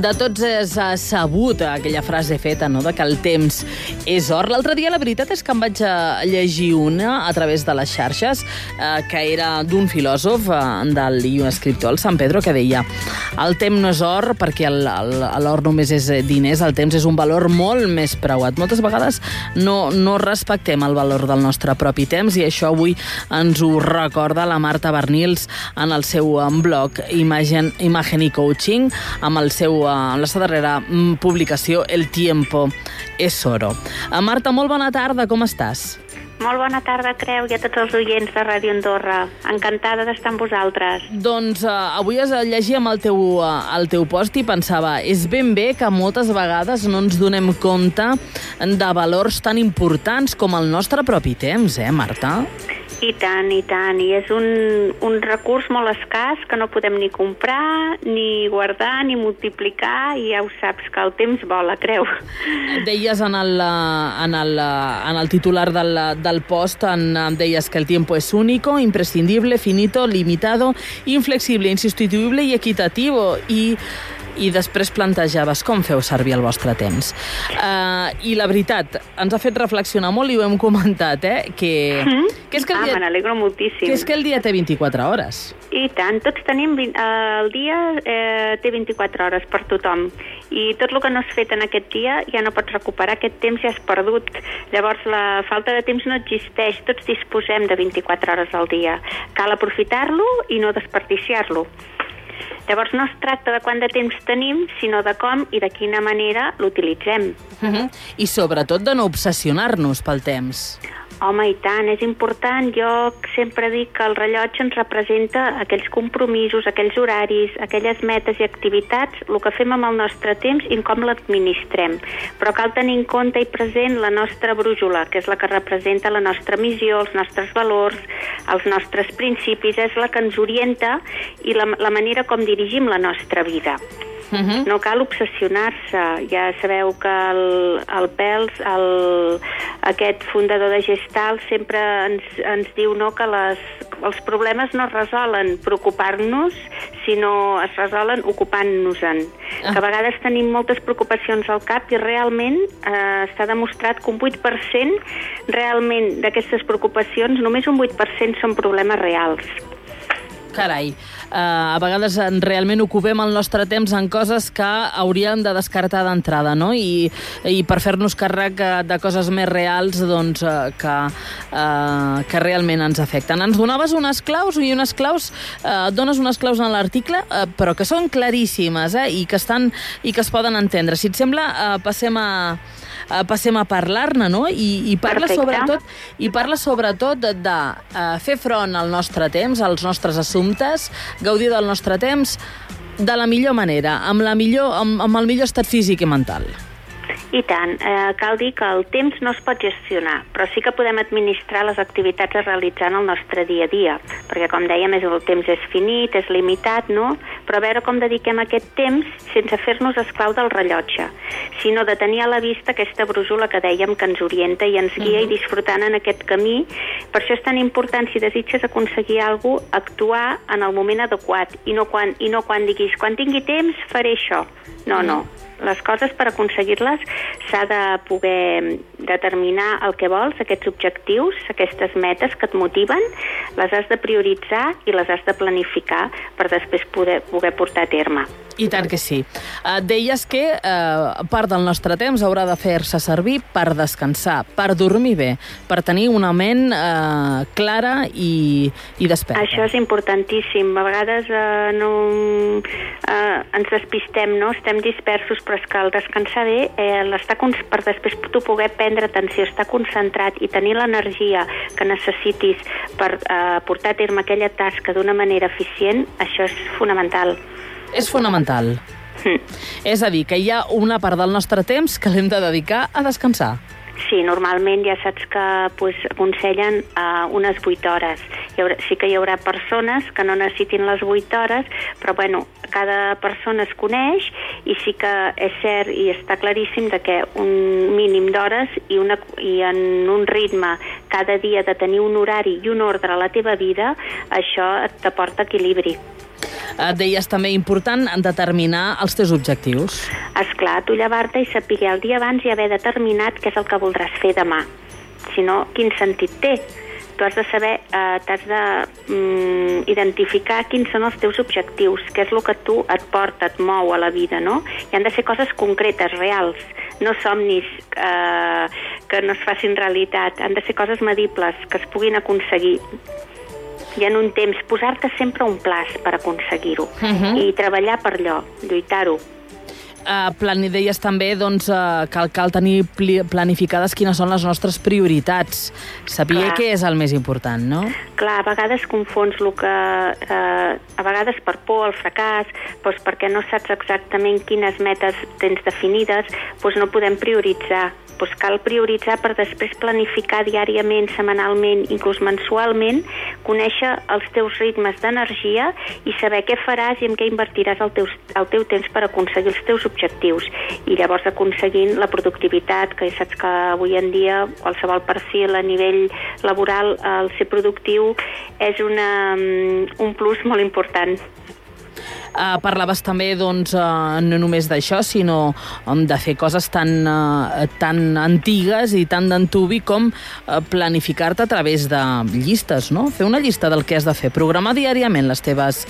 De tots és sabut aquella frase feta, no?, de que el temps és or. L'altre dia la veritat és que em vaig llegir una a través de les xarxes que era d'un filòsof i un escriptor, el San Pedro, que deia: el temps no és or perquè l'or només és diners, el temps és un valor molt més preuat. Moltes vegades no respectem el valor del nostre propi temps i això avui ens ho recorda la Marta Barnils en el seu blog Imagen y Coaching, amb la seva darrera publicació El tiempo es oro. Marta, molt bona tarda, com estàs? Molt bona tarda, Creu, i a tots els oients de Ràdio Andorra. Encantada d'estar amb vosaltres. Doncs avui llegíem el teu post i pensava, és ben bé que moltes vegades no ens donem compte de valors tan importants com el nostre propi temps, Marta? I tant, i tant. I és un recurs molt escàs que no podem ni comprar, ni guardar, ni multiplicar, i ja ho saps, que el temps vola, Creu. Deies en el titular del post, deies que el tiempo es único, imprescindible, finito, limitado, inflexible, insustituible i equitativo. I després plantejaves com feu servir el vostre temps. I la veritat, ens ha fet reflexionar molt i ho hem comentat, que és que el dia... me n'alegro moltíssim. Que és que el dia té 24 hores. I tant, tots tenim... El dia té 24 hores per tothom. I tot el que no has fet en aquest dia ja no pots recuperar, aquest temps ja és perdut. Llavors la falta de temps no existeix, tots disposem de 24 hores al dia. Cal aprofitar-lo i no desperdiciar-lo. Llavors no es tracta de quant de temps tenim, sinó de com i de quina manera l'utilitzem. I sobretot de no obsessionar-nos pel temps. Home, i tant, és important. Jo sempre dic que el rellotge ens representa aquells compromisos, aquells horaris, aquelles metes i activitats, el que fem amb el nostre temps i com l'administrem. Però cal tenir en compte i present la nostra brújula, que és la que representa la nostra missió, els nostres valors, els nostres principis, és la que ens orienta i la manera com dirigim la nostra vida. No cal obsessionar-se. Ja sabeu que el Pels, aquest fundador de Gestalt, sempre ens diu que els problemes no es resolen preocupant-nos, sinó es resolen ocupant-nos-en. Que a vegades tenim moltes preocupacions al cap i realment està demostrat que un 8% realment d'aquestes preocupacions, només un 8% són problemes reals. Carai, a vegades realment ocupem el nostre temps en coses que hauríem de descartar d'entrada, no? I per fer-nos càrrec de coses més reals, doncs, que realment ens afecten. Ens donaves unes claus i dones unes claus en l'article, però que són claríssimes, i que es poden entendre. Si et sembla, passem a parlar-ne, no? I parla sobretot de fer front al nostre temps, als nostres assumptes, gaudir del nostre temps de la millor manera, amb el millor estat físic i mental. I tant, cal dir que el temps no es pot gestionar, però sí que podem administrar les activitats a realitzar en el nostre dia a dia, perquè com dèiem, el temps és finit, és limitat, no? Però a veure com dediquem aquest temps sense fer-nos esclau del rellotge, sinó de tenir a la vista aquesta brújula que dèiem que ens orienta i ens guia i disfrutant en aquest camí. Per això és tan important, si desitges aconseguir alguna cosa, actuar en el moment adequat i no quan diguis, quan tingui temps faré això. No. Les coses, per aconseguir-les, s'ha de poder determinar el que vols, aquests objectius, aquestes metes que et motiven, les has de prioritzar i les has de planificar per després poder portar a terme. I tant que sí. Deies que part del nostre temps haurà de fer-se servir per descansar, per dormir bé, per tenir una ment clara i desperta. Això és importantíssim. A vegades ens despistem, no? Estem dispersos, però és que el descansar bé, per després tu poder prendre atenció, estar concentrat i tenir l'energia que necessitis per portar a terme aquella tasca d'una manera eficient, això és fonamental. És fonamental. És a dir, que hi ha una part del nostre temps que l'hem de dedicar a descansar. Sí, normalment ja saps que aconsellen unes 8 hores. Sí que hi haurà persones que no necessitin les 8 hores, però bueno, cada persona es coneix i sí que és cert i està claríssim de que un mínim d'hores i en un ritme cada dia de tenir un horari i un ordre a la teva vida, això t'aporta equilibri. Deies també important determinar els teus objectius. Esclar, tu llevar-te i saber el dia abans i haver determinat què és el que voldràs fer demà. Si no, quin sentit té? Tu has de saber, t'has d'identificar quins són els teus objectius, què és el que tu et porta, et mou a la vida, no? I han de ser coses concretes, reals, no somnis que no es facin realitat, han de ser coses medibles, que es puguin aconseguir. I en un temps, posar-te sempre un plaç per aconseguir-ho i treballar per allò, lluitar-ho. Deies també que cal tenir planificades quines són les nostres prioritats. Saber què és el més important, no? Clar, a vegades confons el que... a vegades per por al fracàs, doncs perquè no saps exactament quines metes tens definides, doncs no podem prioritzar. Doncs cal prioritzar per després planificar diàriament, setmanalment, inclús mensualment, conèixer els teus ritmes d'energia i saber què faràs i en què invertiràs el teu temps per aconseguir els teus objectius. I llavors aconseguint la productivitat, que ja saps que avui en dia qualsevol perfil a nivell laboral, el ser productiu és un plus molt important. Parlaves també, no només d'això, sinó de fer coses tan antigues i tan d'antuvi com planificar-te a través de llistes, no? Fer una llista del que has de fer, programar diàriament les teves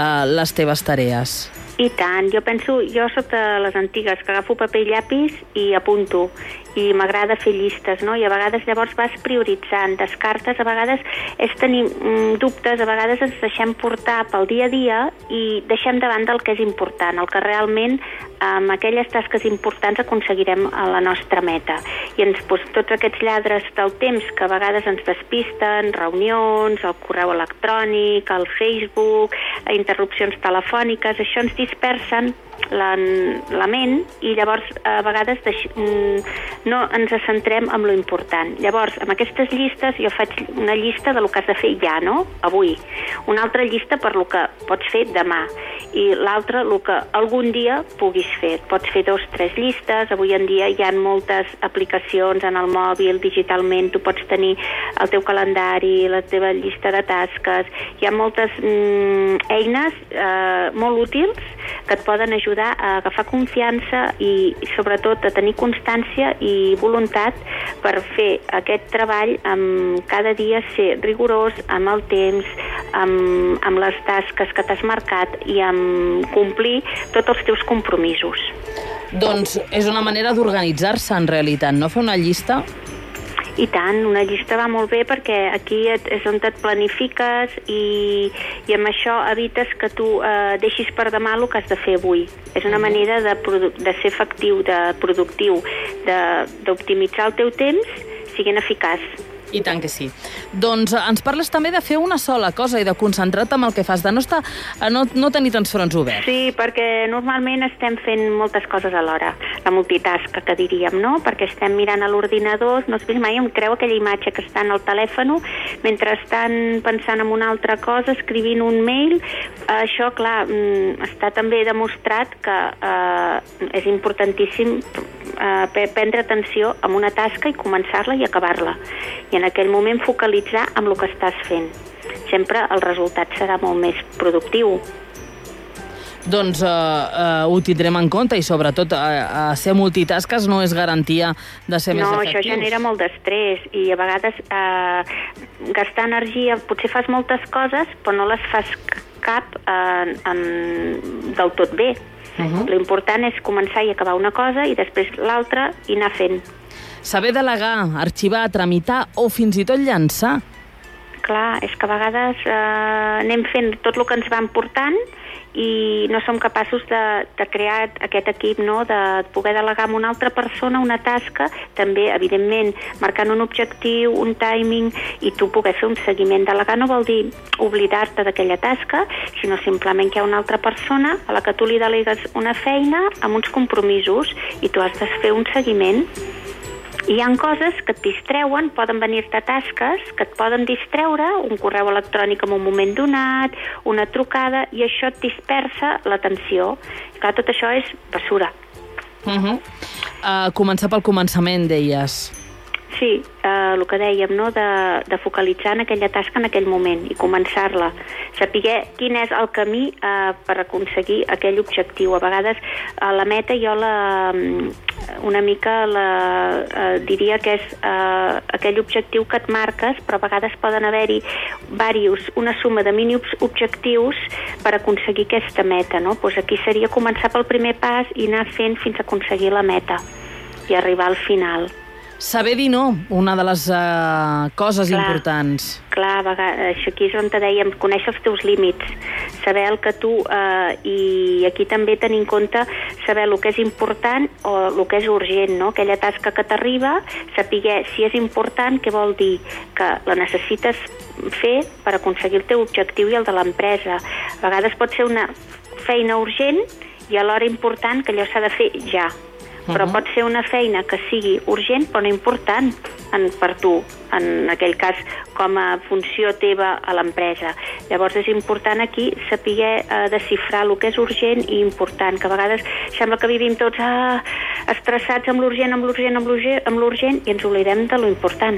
tarees. I tant, jo soc de les antigues, que agafo paper i llapis i apunto, i m'agrada fer llistes, no? I a vegades llavors vas prioritzant, descartes, a vegades és tenir dubtes, a vegades ens deixem portar pel dia a dia i deixem de banda el que és important, el que realment amb aquelles tasques importants aconseguirem la nostra meta. I tots aquests lladres del temps que a vegades ens despisten, reunions, el correu electrònic, el Facebook, interrupcions telefòniques, això ens dispersen la ment i llavors a vegades no ens centrem en lo important. Llavors, amb aquestes llistes jo faig una llista de lo que has de fer ja, no? Avui. Una altra llista per lo que pots fer demà. I l'altra, el que algun dia puguis fer. Pots fer 2 o 3 llistes. Avui en dia hi ha moltes aplicacions en el mòbil, digitalment. Tu pots tenir el teu calendari, la teva llista de tasques. Hi ha moltes eines molt útils que et poden ajudar a agafar confiança i sobretot a tenir constància i voluntat per fer aquest treball amb cada dia ser rigorós amb el temps, amb les tasques que t'has marcat i amb complir tots els teus compromisos. Doncs és una manera d'organitzar-se en realitat, no? Fer una llista. I tant, una llista va molt bé perquè aquí és on et planifiques i amb això evites que tu deixis per demà el que has de fer avui. És una manera de ser efectiu, de productiu, d'optimitzar el teu temps siguent eficaç. I tant que sí. Doncs ens parles també de fer una sola cosa i de concentrar-te en el que fas, de no tenir tants fronts oberts. Sí, perquè normalment estem fent moltes coses alhora, la multitasca que diríem, no? Perquè estem mirant a l'ordinador, no has vist mai, em creu aquella imatge que està en el telèfon, mentre estan pensant en una altra cosa, escrivint un mail. Això, clar, està també demostrat que és importantíssim prendre atenció a una tasca i començar-la i acabar-la. I en aquell moment focalitzar amb el que estàs fent. Sempre el resultat serà molt més productiu. Doncs ho tindrem en compte i sobretot ser multitasques no és garantia de ser més efectius. No, això genera molt d'estrès i a vegades gastar energia, potser fas moltes coses però no les fas cap del tot bé. L'important és començar i acabar una cosa i després l'altra i anar fent. Saber delegar, arxivar, tramitar o fins i tot llançar. Clar, és que a vegades anem fent tot el que ens van portant i no som capaços de crear aquest equip, no? De poder delegar amb una altra persona una tasca, també, evidentment, marcant un objectiu, un timing, i tu poder fer un seguiment. Delegar no vol dir oblidar-te d'aquella tasca, sinó simplement que hi ha una altra persona a la que tu li delegues una feina amb uns compromisos i tu has de fer un seguiment. I hi ha coses que et distreuen, poden venir-te tasques que et poden distreure, un correu electrònic en un moment donat, una trucada, i això et dispersa l'atenció. Clar, tot això és basura. Començar pel començament, deies. Sí, el que dèiem, no? de focalitzar en aquella tasca en aquell moment i començar-la. Saber quin és el camí per aconseguir aquell objectiu. A vegades la meta jo una mica diria que és aquell objectiu que et marques, però a vegades poden haver-hi una suma de mínims objectius per aconseguir aquesta meta, no? Pues aquí seria començar pel primer pas i anar fent fins a aconseguir la meta i arribar al final. Saber dir no, una de les coses importants. Clar, aquí és on te dèiem, conèixer els teus límits, saber el que tu, i aquí també tenir en compte saber el que és important o el que és urgent, no? Aquella tasca que t'arriba, saber si és important, què vol dir? Que la necessites fer per aconseguir el teu objectiu i el de l'empresa. A vegades pot ser una feina urgent i alhora important que allò s'ha de fer ja. Però pot ser una feina que sigui urgent però no important per tu, en aquell cas com a funció teva a l'empresa. Llavors és important aquí saber desxifrar el que és urgent i important, que a vegades sembla que vivim tots estressats amb l'urgent i ens oblidem de lo important.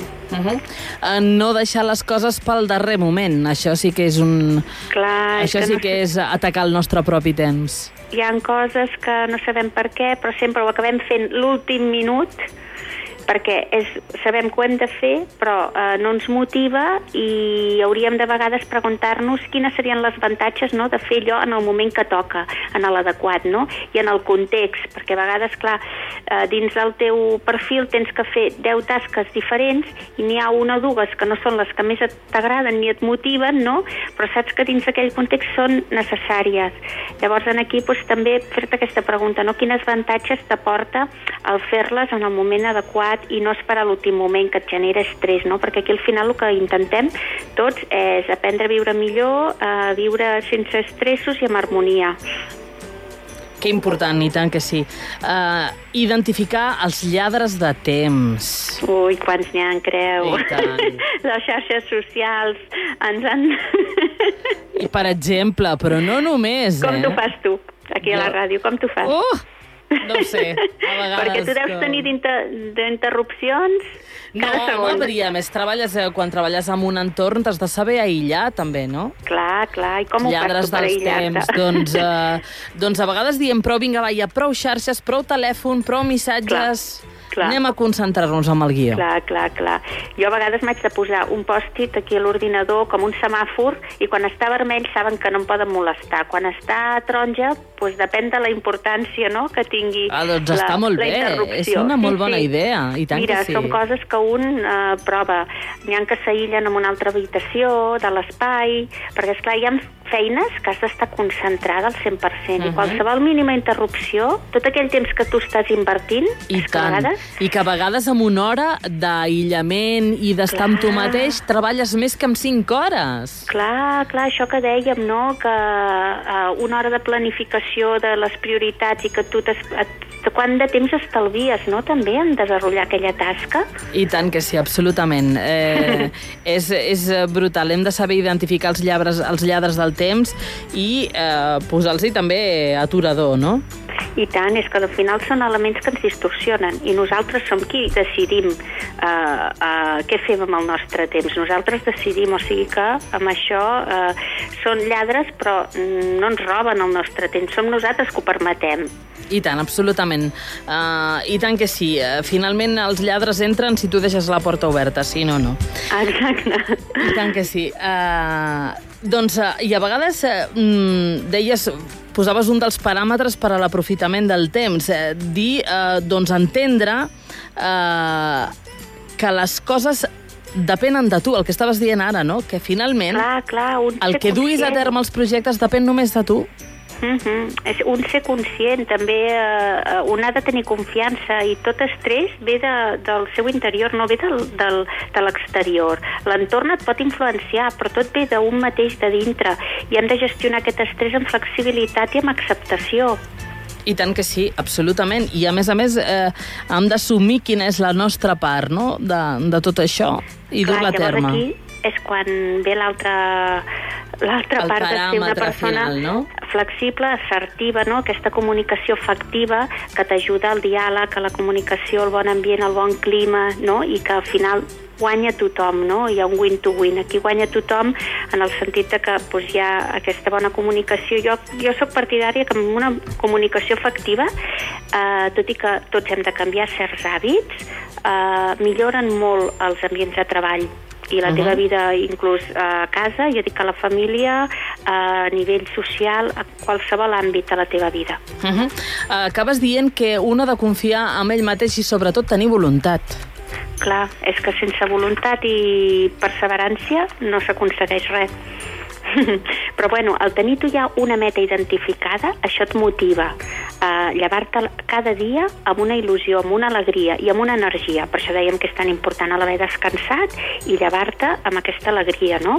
No deixar les coses pel darrer moment, això sí que és això sí que és atacar el nostre propi temps. Hi ha coses que no sabem per què, però sempre ho acabem fent l'últim minut, perquè sabem que ho hem de fer, però no ens motiva i hauríem de vegades preguntar-nos quines serien les avantatges, no?, de fer allò en el moment que toca, en l'adequat, no?, i en el context, perquè a vegades, clar, dins del teu perfil tens que fer 10 tasques diferents i n'hi ha una o dues que no són les que més t'agraden ni et motiven, no?, però saps que dins d'aquell context són necessàries. Llavors, aquí també fer-te aquesta pregunta, no?, quines avantatges t'aporta el fer-les en el moment adequat i no esperar l'últim moment que et genera estrès, no? Perquè aquí al final el que intentem tots és aprendre a viure millor, a viure sense estressos i amb harmonia. Que important, i tant que sí. Identificar els lladres de temps. Ui, quants n'hi ha, creu? I tant. Les xarxes socials ens han... I per exemple, però no només, Com t'ho fas tu, aquí a la ràdio? Com t'ho fas? No ho sé, a vegades... Perquè tu deus tenir d'interrupcions cada segon. No, a més, quan treballes en un entorn t'has de saber aïllar, també, no? Clar, i com ho fas tu per aïllar-te? Doncs a vegades diem, vinga, hi ha prou xarxes, prou telèfon, prou missatges... Clar. Anem a concentrar-nos en el guió. Clar. Jo a vegades m'haig de posar un pòst-it aquí a l'ordinador com un semàfor i quan està vermell saben que no em poden molestar. Quan està taronja, doncs depèn de la importància, no?, que tingui doncs està molt bé. És una molt bona idea. I tant Mira, que sí. Són coses que un prova. N'hi ha que s'aïllen en una altra habitació, de l'espai, perquè, esclar, hi ha feines que has d'estar concentrada al 100%. I qualsevol mínima interrupció, tot aquell temps que tu estàs invertint, I que a vegades amb una hora d'aïllament i d'estar amb tu mateix treballes més que amb 5 hores. Clar, això que dèiem, no?, que una hora de planificació de les prioritats i que tu quant de temps estalvies, no?, també en desenvolupar aquella tasca. I tant que sí, absolutament. És brutal. Hem de saber identificar els lladres del temps i posar-los també aturador, no? I tant, és que al final són elements que ens distorsionen i nosaltres som qui decidim què fem amb el nostre temps. Nosaltres decidim, o sigui que amb això són lladres però no ens roben el nostre temps, som nosaltres que ho permetem. I tant, absolutament. I tant que sí. Finalment els lladres entren si tu deixes la porta oberta, si no, no. Exacte. I tant que sí. I a vegades deies... Posaves un dels paràmetres per a l'aprofitament del temps. Entendre que les coses depenen de tu, el que estaves dient ara, no? Que finalment el que duguis a terme els projectes depèn només de tu. Un ser conscient, també un ha de tenir confiança i tot estrès ve del seu interior, no ve de l'exterior. L'entorn et pot influenciar, però tot ve d'un mateix de dintre i hem de gestionar aquest estrès amb flexibilitat i amb acceptació. I tant que sí, absolutament. I a més hem d'assumir quina és la nostra part, no?, de tot això i dur-la a terme. és quan ve l'altra part de ser una persona final, no? flexible, assertiva, no? Aquesta comunicació efectiva que t'ajuda al diàleg, a la comunicació, al bon ambient, al bon clima, no? I que al final guanya tothom, no? Hi ha un win-to-win. Aquí guanya tothom en el sentit de que doncs, hi ha aquesta bona comunicació. Jo soc partidària que amb una comunicació efectiva, tot i que tots hem de canviar certs hàbits, milloren molt els ambients de treball i la teva vida, inclús a casa, jo dic que a la família, a nivell social, a qualsevol àmbit de la teva vida. Acabes dient que un ha de confiar en ell mateix i sobretot tenir voluntat. Clar, és que sense voluntat i perseverància no s'aconsegueix res. Però bueno, al tenir tu ja una meta identificada, això et motiva a llevar-te cada dia amb una il·lusió, amb una alegria i amb una energia. Per això dèiem que és tan important l'haver descansat i llevar-te amb aquesta alegria, no?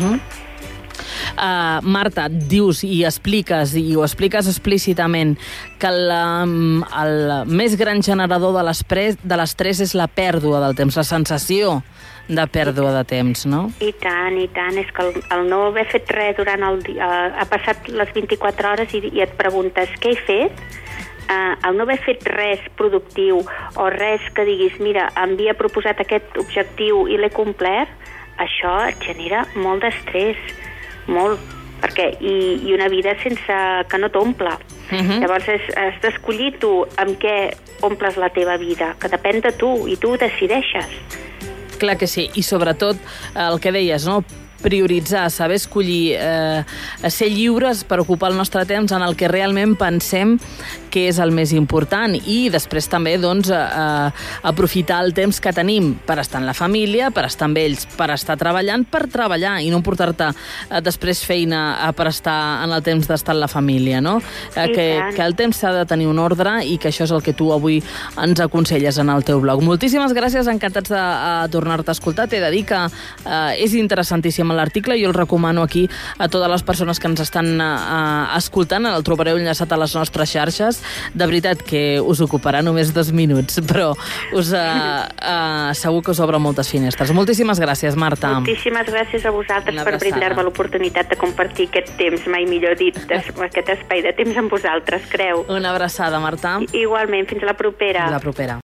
Marta, dius i expliques, i ho expliques explícitament, que el més gran generador de l'estrès és la pèrdua del temps, la sensació de pèrdua de temps, no? I tant, és que el no haver fet res durant el dia, ha passat les 24 hores i et preguntes què he fet, el no haver fet res productiu o res que diguis, mira, em havia proposat aquest objectiu i l'he complert, això et genera molt d'estrès, molt, perquè i una vida sense que no t'omple. Llavors has d'escollir tu amb què omples la teva vida, que depèn de tu i tu ho decideixes. Clar que sí, i sobretot el que deies, no? Prioritzar, saber escollir, ser lliures per ocupar el nostre temps en el que realment pensem que és el més important i després també doncs, aprofitar el temps que tenim per estar en la família, per estar amb ells, per estar treballant, per treballar i no portar-te després feina per estar en el temps d'estar en la família, no? Que el temps s'ha de tenir un ordre i que això és el que tu avui ens aconselles en el teu blog. Moltíssimes gràcies, encantats de tornar-te a escoltar. T'he de dir que és interessantíssim l'article, jo el recomano aquí a totes les persones que ens estan escoltant, el trobareu enllaçat a les nostres xarxes. De veritat que us ocuparà només 2 minuts, però segur que us obre moltes finestres. Moltíssimes gràcies, Marta. Moltíssimes gràcies a vosaltres per brindar-me l'oportunitat de compartir aquest temps, mai millor dit, aquest espai de temps amb vosaltres, creu. Una abraçada, Marta. Igualment, fins a la propera. Fins la propera.